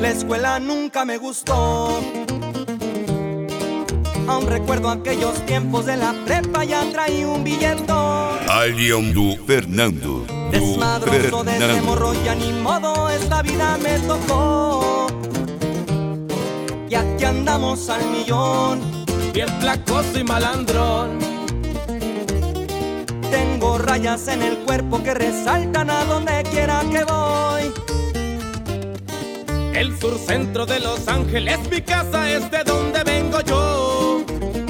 La escuela nunca me gustó. Aún recuerdo aquellos tiempos de la prepa, ya traí un billetón. Alien do Fernando. Desmadroso desde morro, ya ni modo, esta vida me tocó. Y aquí andamos al millón, bien placoso y malandrón. Tengo rayas en el cuerpo que resaltan a donde quiera que voy. El sur centro de Los Ángeles, mi casa, es de donde vengo yo.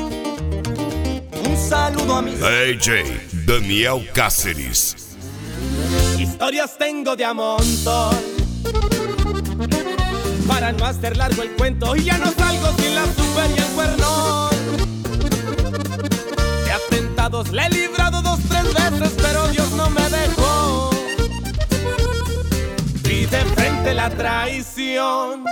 Un saludo a mis AJ Daniel Cáceres. Historias tengo de a montón. Para no hacer largo el cuento, y ya no salgo sin la super y el cuernón. De atentados le he librado 2, 3 veces, pero Dios no me dejó. Vi de frente la traición.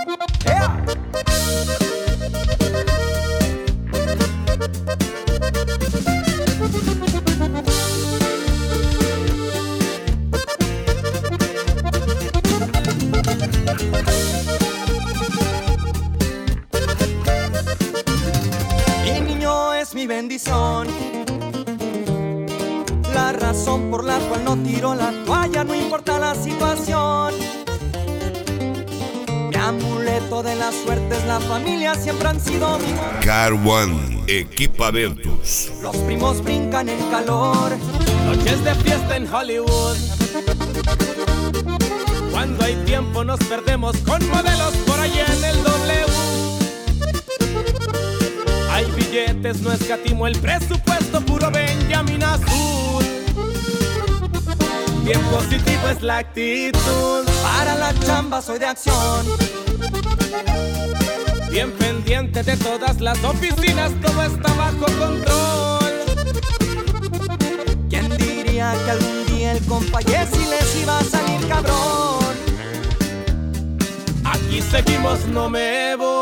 Mi niño es mi bendición, la razón por la cual no tiro la toalla, no importa la situación. Mi amuleto de la suerte es la familia, siempre han sido mi amor. Car One Equipamentos. Los primos brincan en calor, Noches de fiesta en Hollywood. Cuando hay tiempo nos perdemos con modelos por allá en el W. Hay billetes, no escatimo el presupuesto, puro Benjamin Azul. Bien positivo es la actitud. para la chamba soy de acción. Bien pendiente de todas las oficinas, todo está bajo control. ¿Quién diría que algún día el compa Jessy les iba a salir cabrón? Aquí seguimos, no me voy.